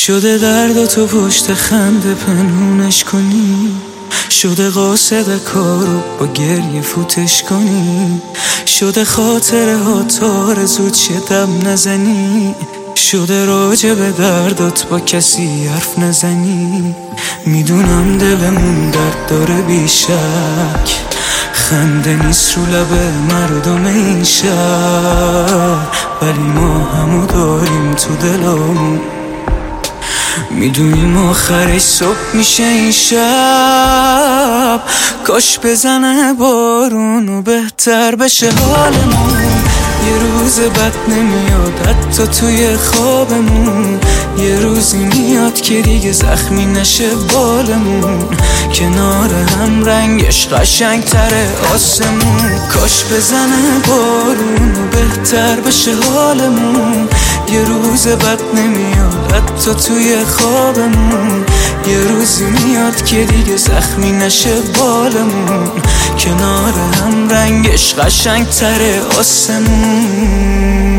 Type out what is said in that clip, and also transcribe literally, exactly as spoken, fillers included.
شده درد تو پشت خنده پنهونش کنی، شده قاصد کارو با گریه فوتش کنی، شده خاطره ها تا زود شه دم نزنی، شده راجع به دردات با کسی حرف نزنی. میدونم دلمون درد داره بیشک، خنده نیست رو لب مردم این شهر، ولی ما همو داریم تو دلامون. میدونیم آخرش صبح میشه این شب، کاش بزنه بارون و بهتر بشه حالمون. یه روز بد نمیاد حتی توی خوابمون، یه روزی میاد که دیگه زخمی نشه بالمون، کنار هم رنگش قشنگ تره آسمون. کاش بزنه بارون و بهتر بشه حالمون، یه روز بد نمیاد حتی توی خوابمون، یه روزی میاد که دیگه زخمی نشه بالمون، کنار هم رنگش قشنگ تره آسمون.